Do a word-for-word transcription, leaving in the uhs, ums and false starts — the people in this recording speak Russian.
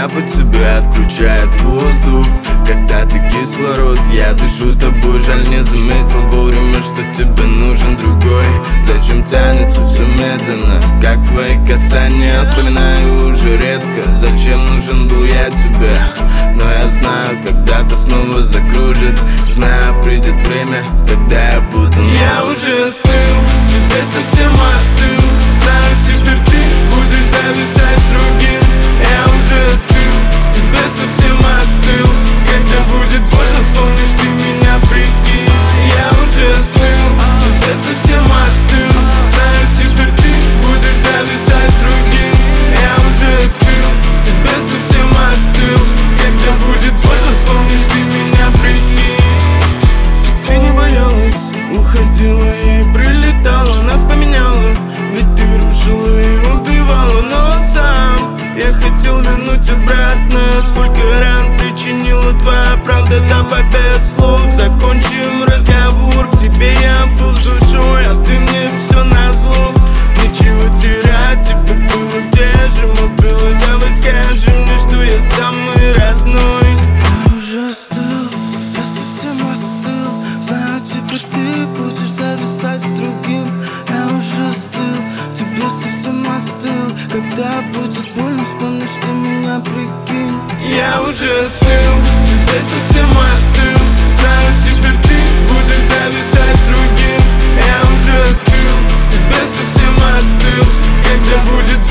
Меня по тебе отключает воздух. Когда ты кислород, я дышу тобой. Жаль, не заметил вовремя, что тебе нужен другой. Зачем тянется все медленно, как твои касания? Вспоминаю уже редко, зачем нужен был я тебе. Но я знаю, когда-то снова закружит. Знаю, придет время, когда я буду новым. Я уже остыл, тебе совсем остыл. Знаю, теперь ты будешь зависать с другим. Я уже остыл, тебе совсем остыл. Когда будет больно, вспомнишь ты меня, прикинь. Я уже остыл, тебе совсем остыл. Знаю, теперь ты будешь зависать с другим. Я уже остыл, тебе совсем остыл. Когда будет больно, вспомнишь ты меня, прикинь. Ты не боялась, уходила и прилетала. Нас поменяла, ведь ты рушила и убивала. Но сам я хотел вернуть обратно. Сколько ран причинила твоя правда, да без слов. Закончим разговор, к тебе я был с душой, а ты мне все назло. Нечего терять, тебе было где же мы было. Давай скажи мне, что я самый родной. Я уже остыл, я совсем остыл. Знаю, теперь ты будешь зависать с другим. Я уже остыл, тебе совсем остыл. Когда будет больно, вспомнишь ты меня, прикинь. Я уже остыл, Тебе совсем остыл. знаю, теперь ты будешь зависать с другим. Я уже остыл, Тебе совсем остыл, когда будет